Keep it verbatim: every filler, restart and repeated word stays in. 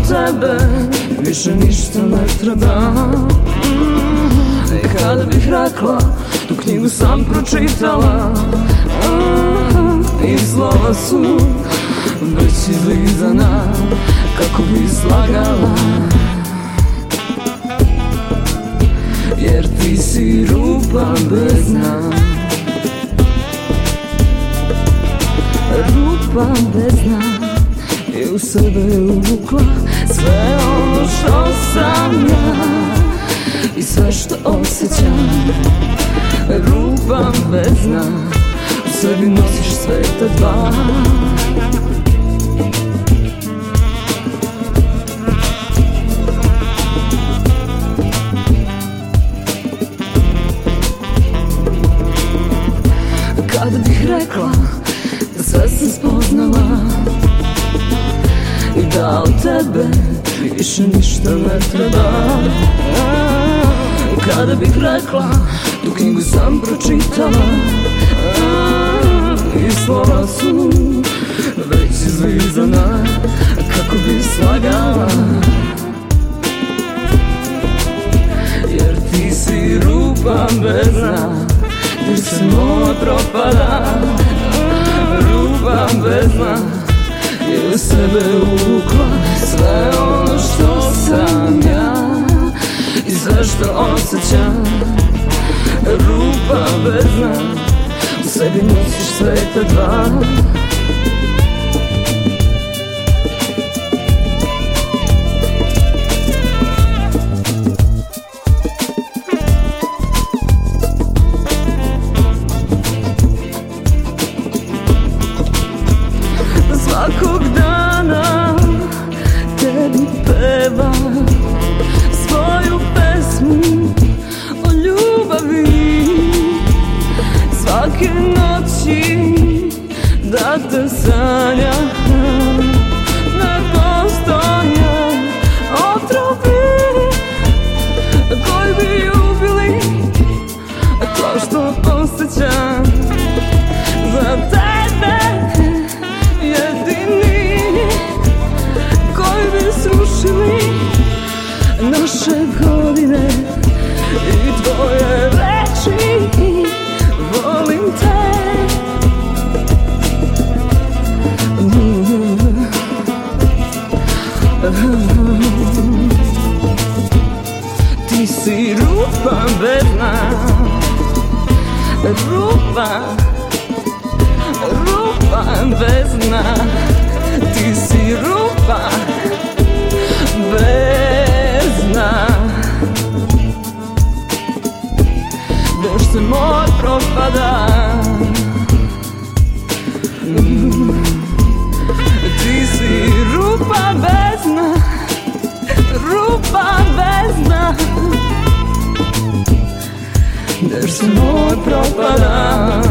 tebe više ništa ne treba. I kada bih rekla, tu knjigu sam pročitala, i slova su već izlizana, kako bi slagala. Jer ti si rupa bez dna, rupa bez dna, i u sebe uvukla sve ono što sam ja i sve što osjećam. Rupa bez dna, u sebi nosiš sveta dva. Kada bih rekla da sve sam spoznala i da od tebe više ništa ne treba. Kada bih rekla, tu knjigu sam pročitala, i slova su već izlizana, kako bi slagala. Jer ti si rupa bez dna, jer se moja propada. Rupa bez dna, jer u sebe uvukla sve ono što sam ja i sve što osjećam. Rupa bez dna, u sebi nosiš sveta dva. Svakog dana tebi pevam svoju pesmu o ljubavi. Svake noći da te sanjam, ne postoje otrovi koji bi ubili to što osjećam za tebe. Jedini koji bi srušili naše godine i tvoje reči, volim te. Ti si rupa bez dna, rupa, rupa bez dna. Ti si rupa bez dna, dok se moj propada. Ti si rupa bez dna, rupa bez dna, dok se moj propada.